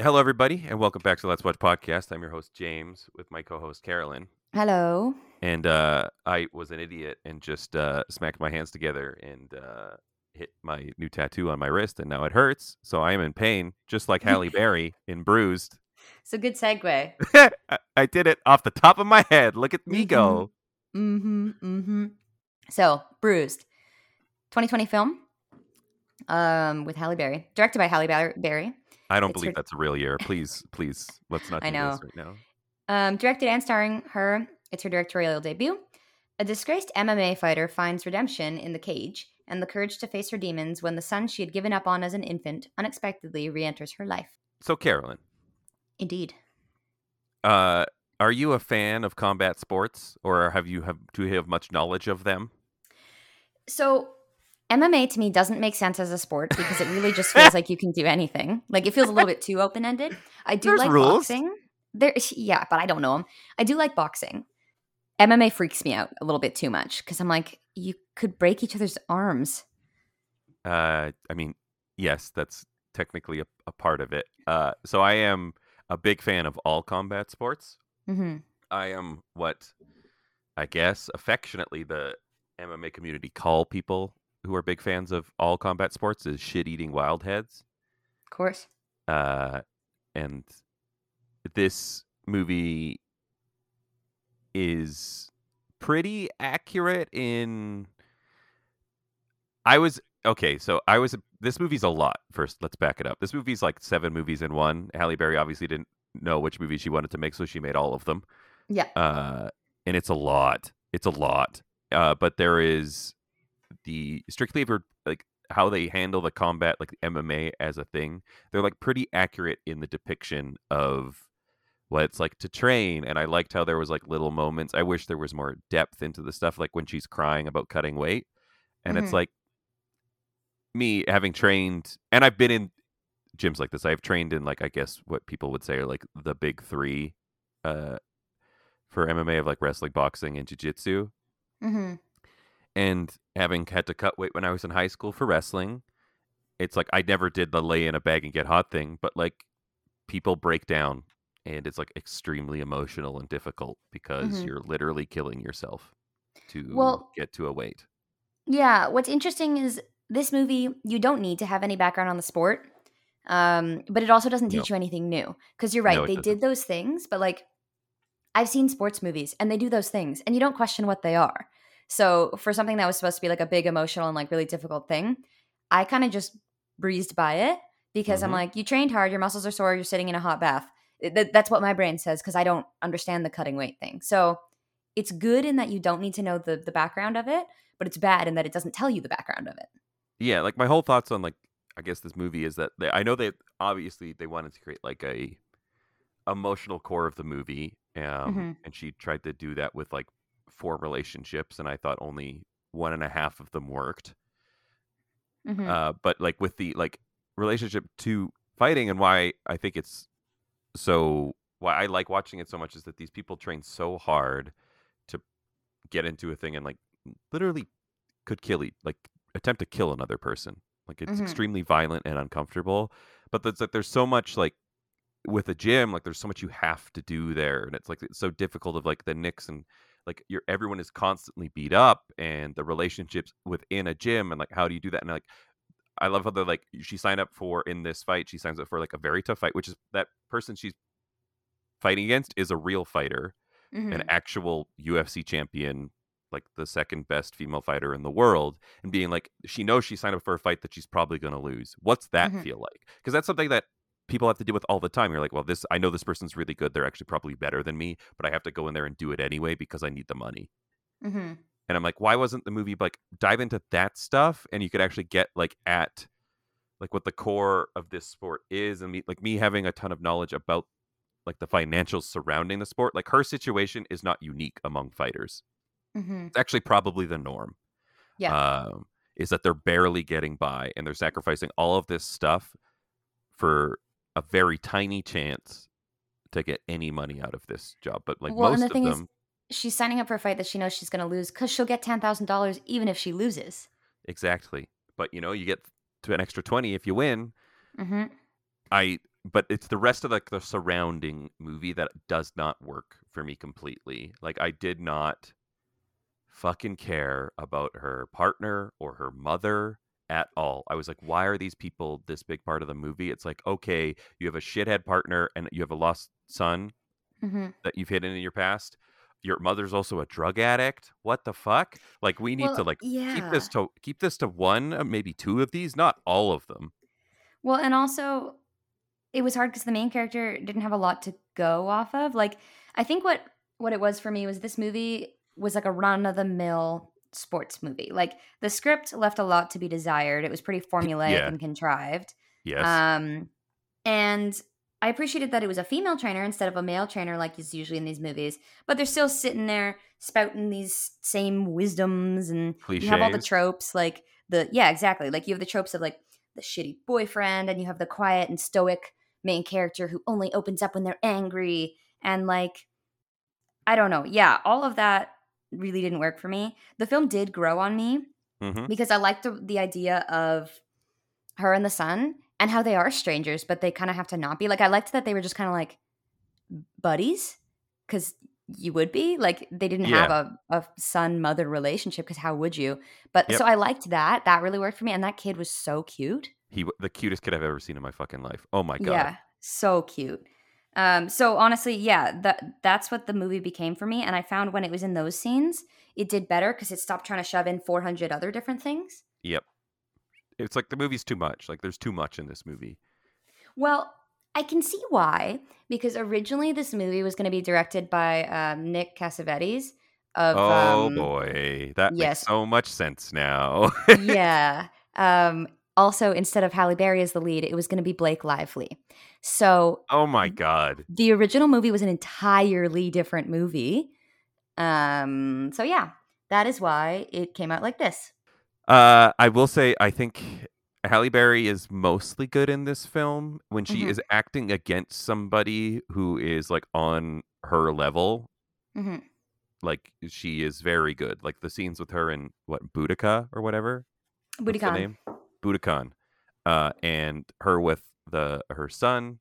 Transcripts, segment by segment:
Hello, everybody, and welcome back to Let's Watch Podcast. I'm your host, James, with my co-host, Carolyn. Hello. And I was an idiot and just smacked my hands together and hit my new tattoo on my wrist, and now it hurts. So I am in pain, just like Halle Berry in Bruised. So good segue. I did it off the top of my head. Look at me Mm-hmm. go. So, Bruised. 2020 film with Halle Berry. Directed by Halle Berry. I don't It's believe her- that's a real year. Please, let's not I do this know. right now. Directed and starring her. It's her directorial debut. A disgraced MMA fighter finds redemption in the cage and the courage to face her demons when the son she had given up on as an infant unexpectedly re-enters her life. So, Carolyn, Indeed. are you a fan of combat sports, or do you have much knowledge of them? So MMA to me doesn't make sense as a sport because it really just feels like you can do anything. Like it feels a little bit too open-ended. I do There's like rules. boxing. Yeah, but I don't know them. I do like boxing. MMA freaks me out a little bit too much because I'm like, you could break each other's arms. I mean, yes, that's technically a part of it. So I am a big fan of all combat sports. Mm-hmm. I am what I guess affectionately the MMA community call people who are big fans of all combat sports is shit-eating wildheads. Of course. And this movie is pretty accurate in. This movie's a lot. First, let's back it up. This movie's like 7 movies in one. Halle Berry obviously didn't know which movie she wanted to make, so she made all of them. Yeah. And it's a lot. It's a lot. But there is the strictly for like how they handle the combat, like the MMA as a thing. They're like pretty accurate in the depiction of what it's like to train. And I liked how there was like little moments. I wish there was more depth into the stuff, like when she's crying about cutting weight. And it's Mm-hmm. like, me having trained, and I've been in gyms like this. I've trained in like I guess what people would say are like the big 3 uh for MMA of like wrestling, boxing, and jiu-jitsu. Mm-hmm. And having had to cut weight when I was in high school for wrestling, it's like I never did the lay in a bag and get hot thing, but like people break down and it's like extremely emotional and difficult because Mm-hmm. you're literally killing yourself to Well, get to a weight. yeah. What's interesting is this movie, you don't need to have any background on the sport. But it also doesn't No, teach you anything new. Because you're no, right, it they doesn't. did those things, but like I've seen sports movies and they do those things and you don't question what they are. So for something that was supposed to be like a big emotional and like really difficult thing, I kind of just breezed by it because I'm Hmm. like, you trained hard, your muscles are sore, you're sitting in a hot bath. That's what my brain says because I don't understand the cutting weight thing. So it's good in that you don't need to know the background of it, but it's bad in that it doesn't tell you the background of it. Yeah, like my whole thoughts on like I guess this movie is that I know they obviously they wanted to create like a emotional core of the movie, Mm-hmm. and she tried to do that with like 4 relationships, and I thought only 1.5 of them worked. Mm-hmm. But like with the like relationship to fighting, and why I think it's so why I like watching it so much is that these people train so hard to get into a thing and like literally could like attempt to kill another person. Like it's Mm-hmm. extremely violent and uncomfortable. But there's so much like with a gym, like there's so much you have to do there, and it's like it's so difficult of like the Knicks and like everyone is constantly beat up, and the relationships within a gym, and like how do you do that? And like I love how they're like she signed up for in this fight, she signs up for like a very tough fight, which is that person she's fighting against is a real fighter, an Mm-hmm. actual UFC champion, like the second best female fighter in the world, and being like, she knows she signed up for a fight that she's probably going to lose. What's that Mm-hmm. feel like? Because that's something that people have to deal with all the time. You're like, well, I know this person's really good. They're actually probably better than me, but I have to go in there and do it anyway because I need the money. Mm-hmm. And I'm like, why wasn't the movie like dive into that stuff and you could actually get like at like what the core of this sport is, and me having a ton of knowledge about like the financials surrounding the sport. Like her situation is not unique among fighters. Mm-hmm. It's actually probably the norm. Yeah. Um, is that they're barely getting by and they're sacrificing all of this stuff for a very tiny chance to get any money out of this job. But like Well, and the most of thing is, them, she's signing up for a fight that she knows she's going to lose because she'll get $10,000 even if she loses. exactly. But you know, you get to an extra 20 if you win. Mm-hmm. I but it's the rest of like the surrounding movie that does not work for me completely. Like I did not fucking care about her partner or her mother at all. I was like, why are these people this big part of the movie? It's like, okay, you have a shithead partner and you have a lost son Hmm. that you've hidden in your past. Your mother's also a drug addict. What the fuck? Like we need to Well, like yeah. keep this to one, maybe two of these, not all of them. Well, and also it was hard because the main character didn't have a lot to go off of. Like, I think what it was for me was this movie was like a run of the mill sports movie. Like the script left a lot to be desired. It was pretty formulaic Yeah. and contrived. Yes. Um, and I appreciated that it was a female trainer instead of a male trainer, like is usually in these movies. But they're still sitting there spouting these same wisdoms, and you have all the Cliches. tropes, like the yeah, exactly. Like you have the tropes of like the shitty boyfriend, and you have the quiet and stoic main character who only opens up when they're angry, and like I don't know, yeah, all of that really didn't work for me. The film did grow on me Mm-hmm. because I liked the idea of her and the son and how they are strangers, but they kind of have to not be. Like I liked that they were just kind of like buddies because you would be like they didn't have Yeah. a son mother relationship because how would you? But Yep. so I liked that really worked for me, and that kid was so cute. The cutest kid I've ever seen in my fucking life. Oh my god. Yeah, so cute. So honestly, yeah, that's what the movie became for me, and I found when it was in those scenes, it did better because it stopped trying to shove in 400 other different things. Yep. It's like the movie's too much. Like there's too much in this movie. Well, I can see why, because originally this movie was going to be directed by Nick Cassavetes of Oh boy, that makes yes, so much sense now. yeah. Also, instead of Halle Berry as the lead, it was going to be Blake Lively. So Oh my god. the original movie was an entirely different movie. So yeah, that is why it came out like this. I will say I think Halle Berry is mostly good in this film when she Hmm. is acting against somebody who is like on her level. Hmm. Like she is very good. Like the scenes with her in what Boudica or whatever. What's the Budokan. name? Budokan. And her with her son.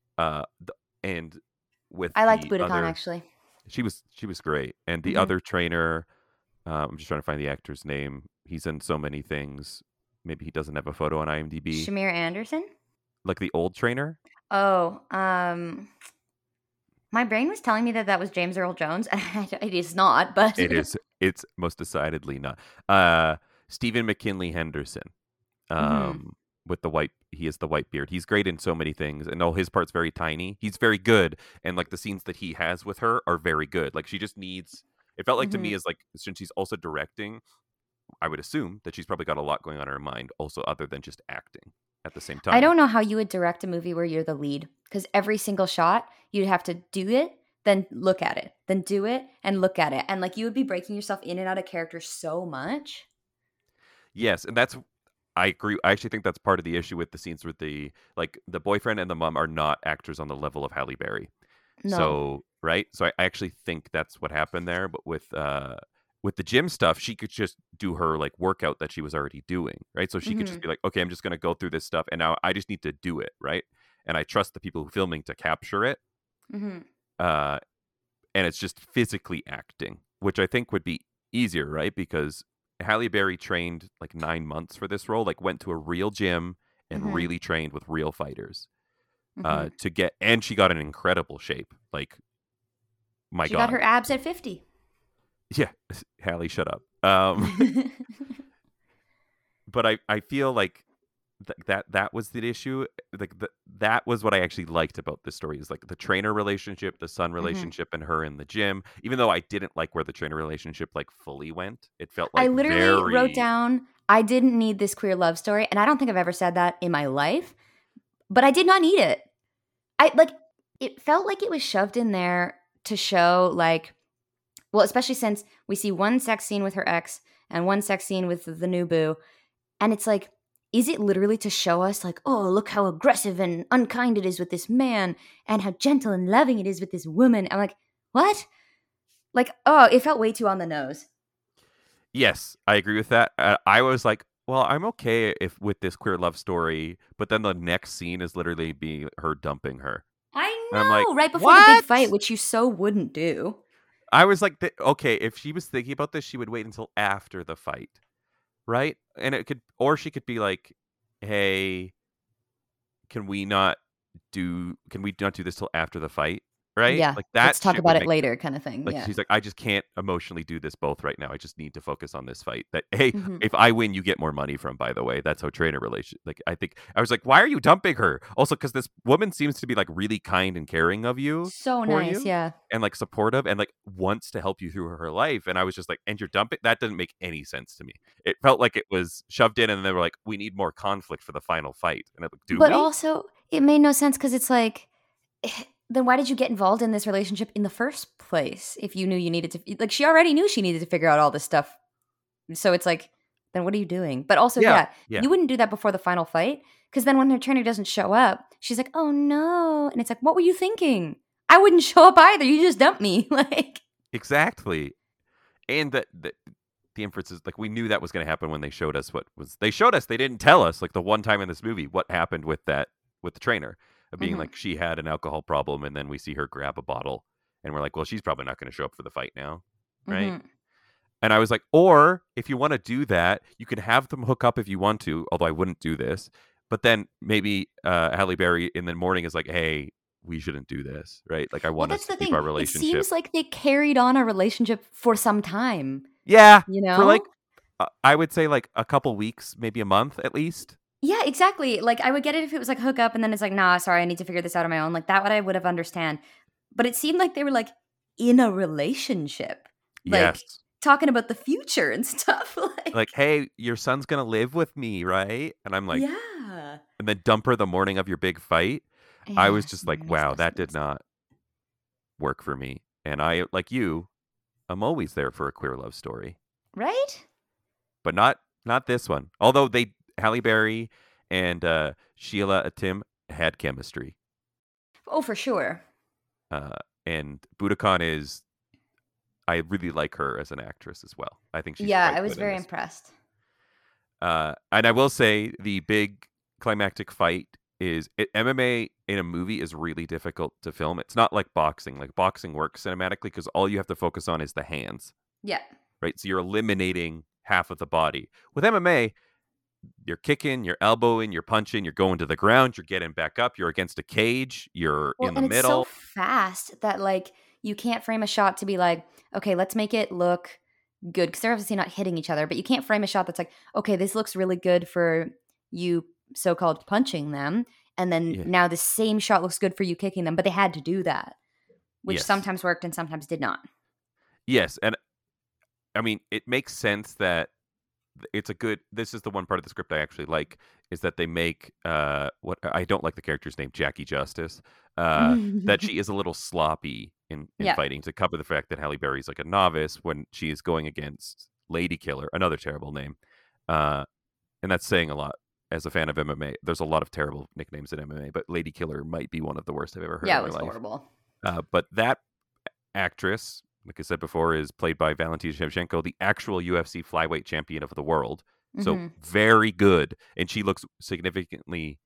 And with I liked the Budokan other, actually. she was great. And the Hmm. other trainer, I'm just trying to find the actor's name. He's in so many things. Maybe he doesn't have a photo on IMDb. Shamir Anderson. Like the old trainer. Oh, my brain was telling me that that was James Earl Jones. It is not, but It is. It's most decidedly not. Stephen McKinley Henderson. hmm. With the white, he is the white beard. He's great in so many things, and all his part's very tiny. He's very good, and like the scenes that he has with her are very good. Like she just needs. It felt like to me Hmm. as like since she's also directing, I would assume that she's probably got a lot going on in her mind, also other than just acting at the same I time. don't know how you would direct a movie where you're the lead because every single shot you'd have to do it, then look at it, then do it and look at it, and like you would be breaking yourself in and out of character so much. Yes, and that's I agree. I actually think that's part of the issue with the scenes with the boyfriend and the mom are not actors on the level of Halle Berry. No. So, right? So I actually think that's what happened there, but with the gym stuff, she could just do her like workout that she was already doing, right? So she could just Hmm. be like, "Okay, I'm just going to go through this stuff and now I just need to do it," right? And I trust the people who filming to capture it. Hmm. Uh and it's just physically acting, which I think would be easier, right? Because Halle Berry trained like 9 months for this role, like went to a real gym and Hmm. really trained with real fighters Hmm. to get, and she got an incredible shape. Like, my She got her God. abs at 50. Yeah, Halle, shut up. But I feel like that was the issue. Like that was what I actually liked about this story is like the trainer relationship, the son Hmm. relationship, and her in the gym. Even though I didn't like where the trainer relationship like fully went, it felt I like literally wrote very down, I didn't need this queer love story. And I don't think I've ever said that in my life, but I did not need it. I like it felt like it was shoved in there to show like, well, especially since we see one sex scene with her ex and one sex scene with the new boo. And it's like, is it literally to show us like, oh, look how aggressive and unkind it is with this man and how gentle and loving it is with this woman? I'm like, what? Like, oh, it felt way too on the nose. yes, I agree with that. I was like, well, I'm okay if with this queer love story, but then the next scene is literally be her dumping her. I And I'm like, know, right before the big "What?" fight, which you so wouldn't do. I was like, okay, if she was thinking about this, she would wait until after the fight, right? And it could, or she could be like, "Hey, can we not can we not do this till after the fight?" Right? Yeah, Like let's that talk shit about would it make later kind of thing. like Yeah. she's like, "I just can't emotionally do this both right now. I just need to focus on this fight." That hey, Mhm. if I win, you get more money from, by the way. That's how trainer relation like I think I was like, "Why are you dumping her?" Also cuz this woman seems to be like really kind and caring of you So for nice, you yeah. and like supportive and like wants to help you through her life and I was just like, "And you're dumping?" That doesn't make any sense to me. It felt like it was shoved in and they were like, "We need more conflict for the final fight." And I'm like, "Do But we?" also, it made no sense because it's like, then why did you get involved in this relationship in the first place if you knew you needed to? Like, she already knew she needed to figure out all this stuff. So it's like, then what are you doing? But also, Yeah. yeah, Yeah. you wouldn't do that before the final fight because then when her trainer doesn't show up, she's like, oh no. And it's like, what were you thinking? I wouldn't show up either. You just dumped me. Like, Exactly. And the inference is like we knew that was going to happen when they showed us what was they showed us they didn't tell us like the one time in this movie what happened with that with the trainer of being mhm, like she had an alcohol problem and then we see her grab a bottle and we're like well she's probably not going to show up for the fight now, right? mhm. And I was like, or if you want to do that you can have them hook up if you want to, although I wouldn't do this, but then maybe Halle Berry in the morning is like, hey, we shouldn't do this, right? Like I Well, want us that's to the keep thing. our It relationship. seems like they carried on a relationship for some time, Yeah, you for like know? I would say like a couple weeks, maybe a month at least. Yeah, exactly. Like, I would get it if it was like hook up and then it's like, nah, sorry, I need to figure this out on my own. Like, that what I would have understand. But it seemed like they were like in a relationship, like Yes. talking about the future and stuff. Like, Like, "Hey, your son's gonna live with me, right?" And I'm like yeah. and then dump her the morning of your big fight. I was Yes, just like, makes "Wow, no that did sense. not work for me." And I, like you, I'm always there for a queer love story, Right? but not this one. Although they Halle Berry and, Sheila Atim had chemistry. Oh, for sure. Uh, and Budokan is I really like her as an actress as well. I think she's Yeah, quite I was good in very this. impressed. And I will say the big climactic fight is MMA in a movie is really difficult to film. It's not like boxing. Like boxing works cinematically because all you have to focus on is the hands, Yeah. right? So you're eliminating half of the body. With MMA, you're kicking, you're elbowing, you're punching, you're going to the ground, you're getting back up, you're against a cage, you're Well, in the and it's so middle. fast that like you can't frame a shot to be like, okay, let's make it look good because they're obviously not hitting each other, but you can't frame a shot that's like, okay, this looks really good for you so-called punching them, and then Yeah. now the same shot looks good for you kicking them, but they had to do that, which Yes. sometimes worked and sometimes did not. Yes. And I mean, it makes sense that it's a good this is the one part of the script I actually like is that they make what I don't like the character's name, Jackie Justice, that she is a little sloppy in Yeah. fighting to cover the fact that Halle Berry's like a novice when she is going against Lady Killer, another terrible name. Uh and that's saying a lot as a fan of MMA. There's a lot of terrible nicknames in MMA, but Lady Killer might be one of the worst I've ever heard Yeah, in it my was life. horrible. But that actress, like I said before, is played by Valentina Shevchenko, the actual UFC flyweight champion of the world. So Mhm. very good, and she looks significantly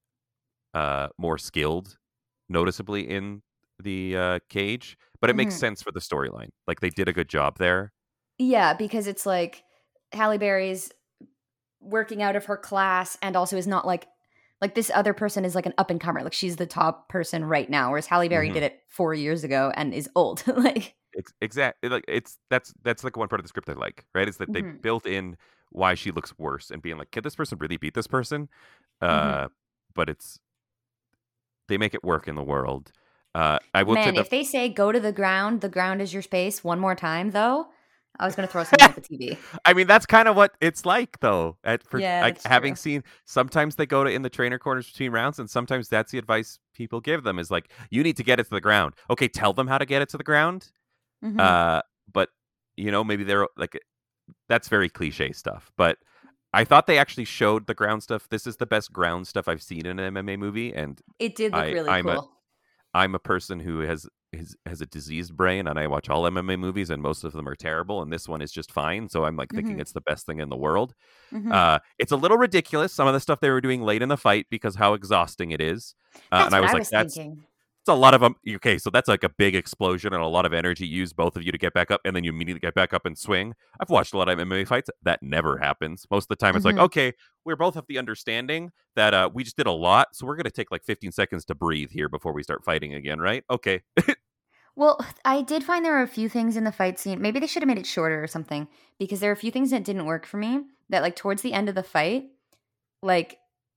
more skilled, noticeably in the cage. But it makes Mhm. sense for the storyline. Like they did a good job there. Yeah, because it's like Halle Berry's working out of her class and also is not like this other person is like an up and comer. Like she's the top person right now, whereas Halle Berry Hmm. did it 4 years ago and is old. Like, Exactly. Like it's that's like one part of the script I like. Right, is that they mhm, built in why she looks worse and being like, can this person really beat this person? mhm. Uh, but it's they make it work in the world. I will say Man, the if they say go to the ground is your space one more time, though, I was gonna throw something at the TV. I mean, that's kind of what it's like, though. At for Yeah, like that's having true. seen, sometimes they go to in the trainer corners between rounds, and sometimes that's the advice people give them is like, you need to get it to the ground. Okay, tell them how to get it to the ground. Mhm. Uh, but maybe they're like that's very cliche stuff. But I thought they actually showed the ground stuff. This is the best ground stuff I've seen in an MMA movie, and It did look I really I'm a cool. I'm a person who has has a diseased brain, and I watch all MMA movies, and most of them are terrible, and this one is just fine. So I'm like thinking Mm-hmm. it's the best thing in the world. Mm-hmm. It's a little ridiculous, some of the stuff they were doing late in the fight because how exhausting it is. And That's I what was I like, was that's thinking. it's a lot of them. Okay, so that's like a big explosion and a lot of energy used both of you to get back up, and then you immediately get back up and swing. I've watched a lot of MMA fights. That never happens. Most of the time, it's like, Mm-hmm. okay, we're both of the understanding that we just did a lot, so we're going to take like 15 seconds to breathe here before we start fighting again, right? Okay. Well, I did find there were a few things in the fight scene. Maybe they should have made it shorter or something because there are a few things that didn't work for me. That like towards the end of the fight, like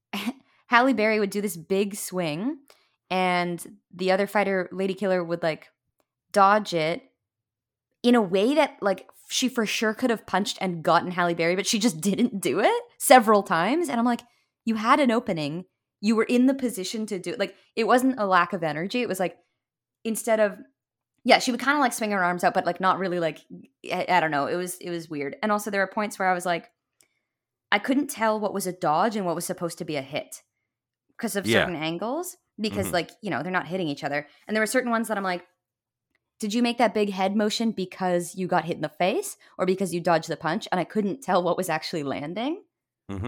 Halle Berry would do this big swing, and the other fighter, Lady Killer, would like dodge it in a way that like she for sure could have punched and gotten Halle Berry, but she just didn't do it several times. And I'm like, you had an opening. You were in the position to do it. Like it wasn't a lack of energy. It was like instead of yeah, she would kind of like swing her arms out, but like not really like I don't know. It was weird. And also there were points where I was like, I couldn't tell what was a dodge and what was supposed to be a hit because of Yeah. certain angles. Because Hmm. like they're not hitting each other, and there were certain ones that I'm like, did you make that big head motion because you got hit in the face or because you dodged the punch? And I couldn't tell what was actually landing. Hmm.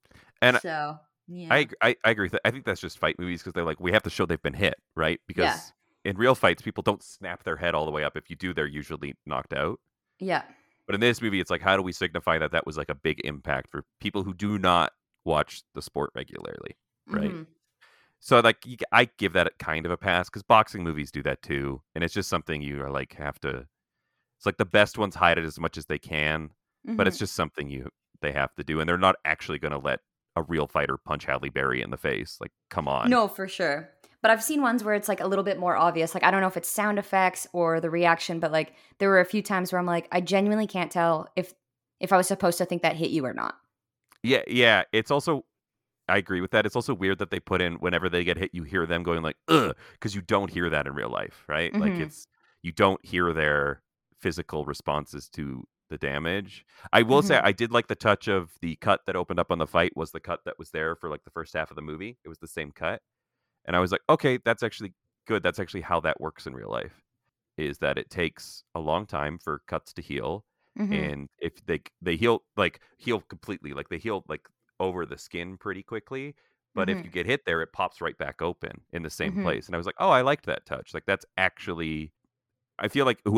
And So yeah, I agree with that. I think that's just fight movies because they're like, we have to show they've been hit, right? yeah, Because in real fights, people don't snap their head all the way up. If you do, they're usually knocked out. yeah. But in this movie, it's like, how do we signify that that was like a big impact for people who do not watch the sport regularly, right? Hmm. So like, I give that kind of a pass because boxing movies do that too, and it's just something you are like have to. It's like the best ones hide it as much as they can, but it's Hmm. just something they have to do, and they're not actually going to let a real fighter punch Halle Berry in the face. Like, come on. No, for sure. But I've seen ones where it's like a little bit more obvious. Like I don't know if it's sound effects or the reaction, but like there were a few times where I'm like, I genuinely can't tell if I was supposed to think that hit you or not. Yeah, yeah. It's also I agree with that. It's also weird that they put in whenever they get hit, you hear them going like, ugh, because you don't hear that in real life, right? Like Hmm. you don't hear their physical responses to the damage. I will say Hmm. I did like the touch of the cut that opened up on the fight was the cut that was there for like the first half of the movie. It was the same cut. And I was like, okay, that's actually good. That's actually how that works in real life. Is that it takes a long time for cuts to heal, Hmm. and if they heal completely, like they heal like over the skin pretty quickly, but if Hmm. you get hit there, it pops right back open in the same Hmm. place. And I was like, oh, I liked that touch. Like that's actually, I feel like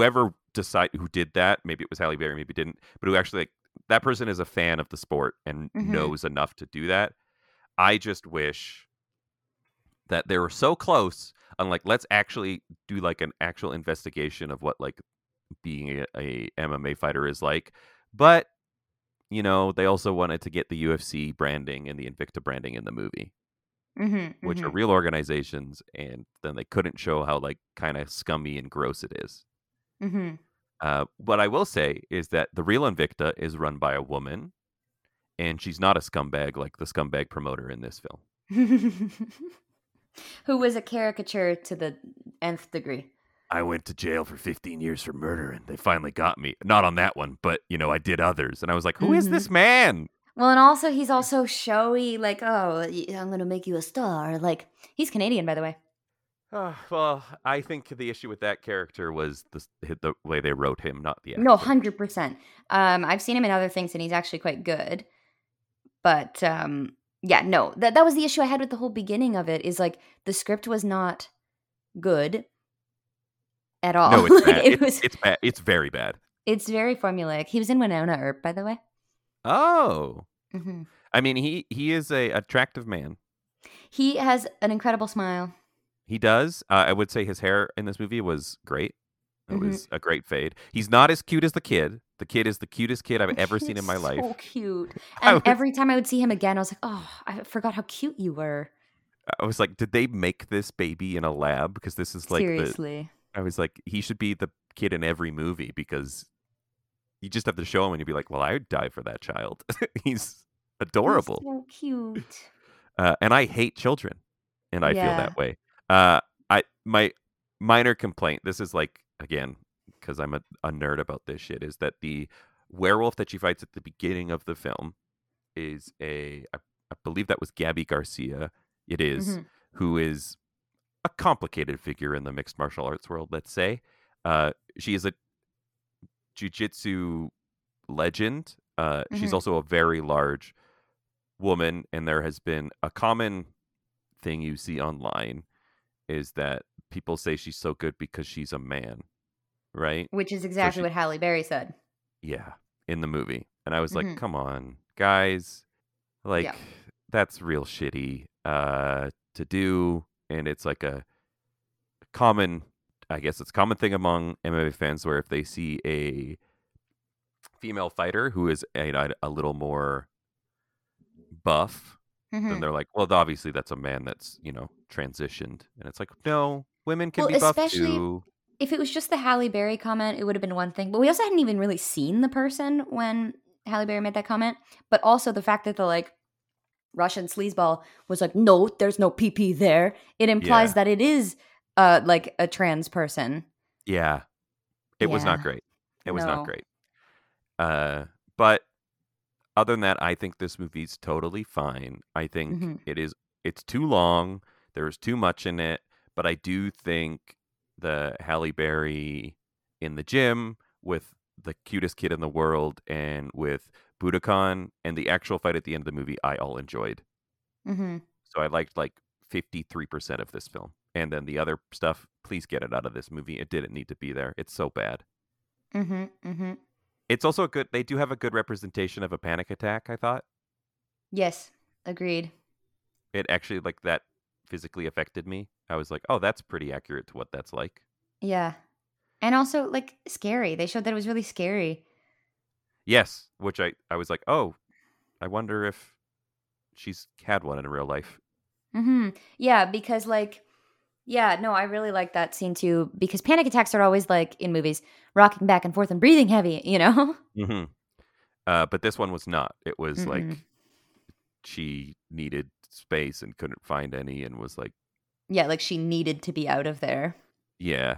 who did that, maybe it was Halle Berry, maybe didn't, but who actually like that person is a fan of the sport and Hmm. knows enough to do that. I just wish that they were so close on like let's actually do like an actual investigation of what like being a MMA fighter is like. But they also wanted to get the UFC branding and the Invicta branding in the movie, Hmm. which are Hmm. real organizations, and then they couldn't show how like kind of scummy and gross it is. Hmm. What I will say is that the real Invicta is run by a woman, and she's not a scumbag like the scumbag promoter in this film. Who was a caricature to the nth degree. I went to jail for 15 years for murder and they finally got me. Not on that one, but I did others. And I was like, who is Hmm. this man? Well, and also he's also showy, like, oh, I'm gonna make you a star. Like, he's Canadian, by the way. Well, I think the issue with that character was the way they wrote him, not the No, actor. 100%. I've seen him in other things, and he's actually quite good. But yeah, no, that was the issue I had with the whole beginning of it. Is like the script was not good at all. No, it's Like bad. it was, It's bad. It's very bad. it's very formulaic. He was in Winona Earp, by the way. Oh, Hmm. I mean, he is a attractive man. He has an incredible smile. He does. I would say his hair in this movie was great. It Hmm. was a great fade. He's not as cute as the kid. The kid is the cutest kid I've ever seen in my He's so life. cute. I And was every time I would see him again, I was like, oh, I forgot how cute you were. I was like, did they make this baby in a lab? Because this is like Seriously. I was like, he should be the kid in every movie because you just have to show him and you'd be like, well, I would die for that child. He's He's adorable. so cute. And I hate children, and I feel Yeah. that way. My minor complaint, this is like, again, because I'm a nerd about this shit, is that the werewolf that she fights at the beginning of the film is I believe that was Gabby Garcia. It is, Hmm. who is a complicated figure in the mixed martial arts world, let's say. She is a jiu-jitsu legend. She's Hmm. also a very large woman, and there has been a common thing you see online is that people say she's so good because she's a man, right? Which is So exactly she, what Halle Berry said. yeah, in the movie. And I was like, Hmm. come on, guys, Yeah. like that's real shitty to do. And it's like a common, I guess it's a common thing among MMA fans where if they see a female fighter who is a little more buff, then Hmm. they're like, well, obviously that's a man that's, transitioned. And it's like, no, women can Well, be buff especially too. if it was just the Halle Berry comment, it would have been one thing. But we also hadn't even really seen the person when Halle Berry made that comment. But also the fact that the like Russian sleazeball was like, no, there's no PP there. It implies Yeah. that it is like a trans person. Yeah. It was not Yeah. great. It was not No. great. But other than that, I think this movie's totally fine. I think Hmm. it's too long. There's too much in it, but I do think the Halle Berry in the gym with the cutest kid in the world and with Budokan and the actual fight at the end of the movie, I all enjoyed. Hmm. So I liked like 53% of this film. And then the other stuff, please get it out of this movie. It didn't need to be there. It's so bad. Hmm. Hmm. It's also they do have a good representation of a panic attack, I thought. Yes. Agreed. It actually like that physically affected me. I was like, "Oh, that's pretty accurate to what that's like." Yeah. And also like scary. They showed that it was really scary. Yes, which I was like, "Oh, I wonder if she's had one in real life." Hmm. Yeah, because like, yeah, no, I really like that scene too because panic attacks are always like in movies, rocking back and forth and breathing heavy, you know? Hmm. But this one was not. It was Mm-mm. like she needed space and couldn't find any, and was like, Yeah, like she needed to be out of there. "Yeah."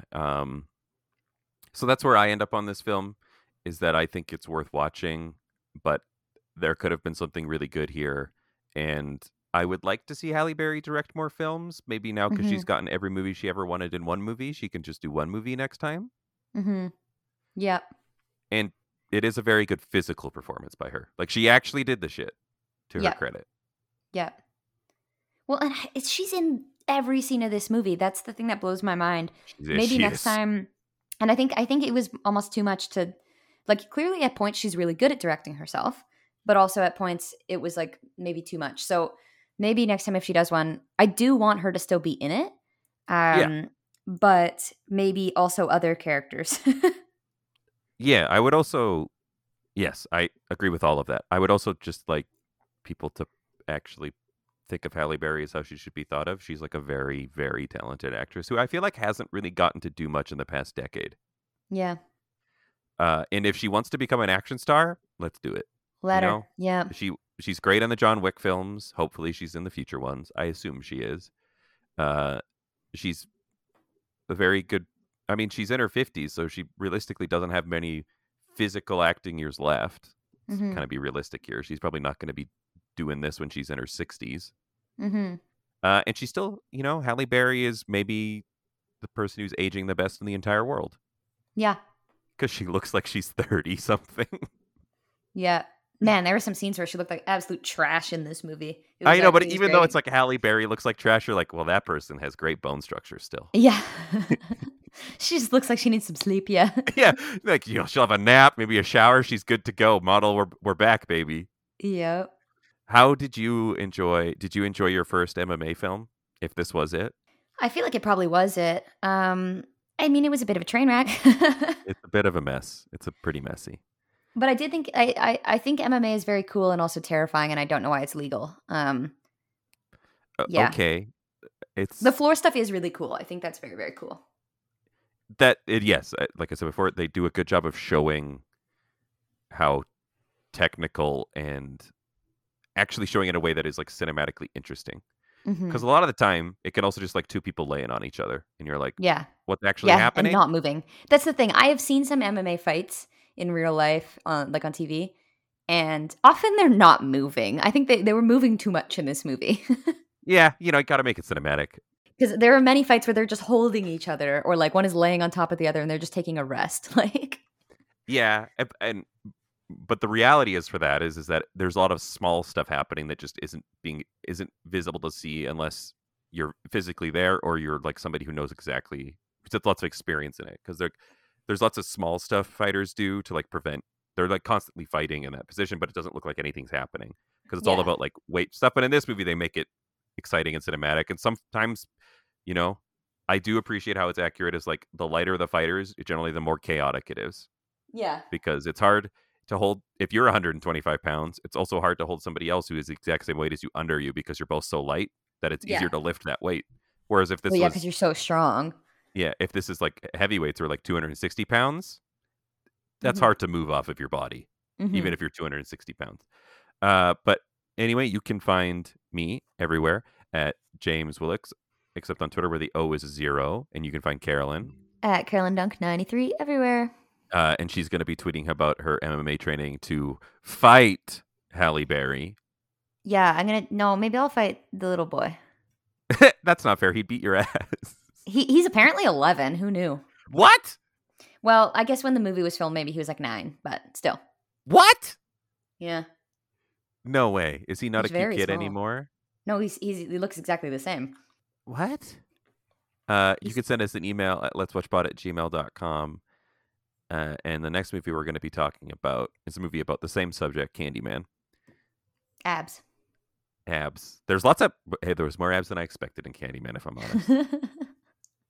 So that's where I end up on this film, is that I think it's worth watching, but there could have been something really good here, and I would like to see Halle Berry direct more films. Maybe now because she's Mhm. gotten every movie she ever wanted in one movie, she can just do one movie next time. Mhm. Yep. And it is a very good physical performance by her. Like she actually did the shit, to her Yep. credit. Yep. Well, and she's in every scene of this movie. That's the thing that blows my mind. Maybe She next is. time, and I think it was almost too much to like clearly at points she's really good at directing herself, but also at points it was like maybe too much. So maybe next time if she does one, I do want her to still be in it. Yeah. Um but maybe also other characters. Yeah, I would also yes, I agree with all of that. I would also just like people to actually think of Halle Berry as how she should be thought of. She's like a very, very talented actress who I feel like hasn't really gotten to do much in the past decade. Yeah. And if she wants to become an action star, let's do it. You Letter. know, Yeah. she she's great on the John Wick films. Hopefully, she's in the future ones. I assume she is. Uh, she's a very good. I mean, she's in her 50s, so she realistically doesn't have many physical acting years left. Let's Mhm. kind of be realistic here. She's probably not going to be doing this when she's in her 60s. Mhm. And she's still, Halle Berry is maybe the person who's aging the best in the entire world Yeah. because she looks like she's 30 something. Yeah. Man, there were some scenes where she looked like absolute trash in this movie. I know, but It was even though it's great. like Halle Berry looks like trash, you're like, well, that person has great bone structure still. Yeah. She just looks like she needs some sleep, yeah. Yeah, like she'll have a nap, maybe a shower. She's good to go. Model, we're back, baby. Yep. How did you enjoy? Did you enjoy your first MMA film? If this was it, I feel like it probably was it. I mean, it was a bit of a train wreck. it's a bit of a mess. It's a pretty messy. But I did think I think MMA is very cool and also terrifying, and I don't know why it's legal. Yeah. Okay, The it's floor stuff is really cool. I think that's very, very cool. yes. Like I said before, they do a good job of showing how technical and actually showing it in a way that is like cinematically interesting. Because Hmm. a lot of the time, it can also just like two people laying on each other, and you're like, Yeah. what's actually Yeah, and happening? not moving. That's the thing. I have seen some MMA fights in real life, like on TV, and often they're not moving. I think they were moving too much in this movie. Yeah, you got to make it cinematic. Because there are many fights where they're just holding each other, or like one is laying on top of the other and they're just taking a rest. Like, Yeah, and but the reality is for that is that there's a lot of small stuff happening that just isn't visible to see unless you're physically there or you're like somebody who knows exactly, with lots of experience in it, because there's lots of small stuff fighters do to like prevent, they're like constantly fighting in that position, but it doesn't look like anything's happening because it's all yeah, about like weight stuff. But in this movie they make it exciting and cinematic, and sometimes, you know, I do appreciate how it's accurate, is like the lighter the fighters, generally the more chaotic it is, yeah, because it's hard to hold if you're 125 pounds. It's also hard to hold somebody else who is the exact same weight as you under you, because you're both so light that it's easier yeah. to lift that weight. Whereas if Well, this yeah, because was, you're so strong. yeah, if this is like heavyweights or like 260 pounds, that's Hmm. hard to move off of your body, even Hmm. if you're 260 pounds. But anyway, you can find me everywhere at James Willix, except on Twitter where the O is 0, and you can find Carolyn. At Carolyn Dunk 93 everywhere. And she's going to be tweeting about her MMA training to fight Halle Berry. Yeah, no, maybe I'll fight the little boy. That's not fair. He'd beat your ass. He's apparently 11. Who knew? What? Well, I guess when the movie was filmed, maybe he was like 9, but still. What? Yeah. No way. Is he not He's a cute very kid small. anymore? No, he looks exactly the same. What? You He's could send us an email at letswatchpod@gmail.com. And the next movie we're going to be talking about is a movie about the same subject, Candyman. abs. Abs. There's lots of, hey, there was more abs than I expected in Candyman, if I'm honest.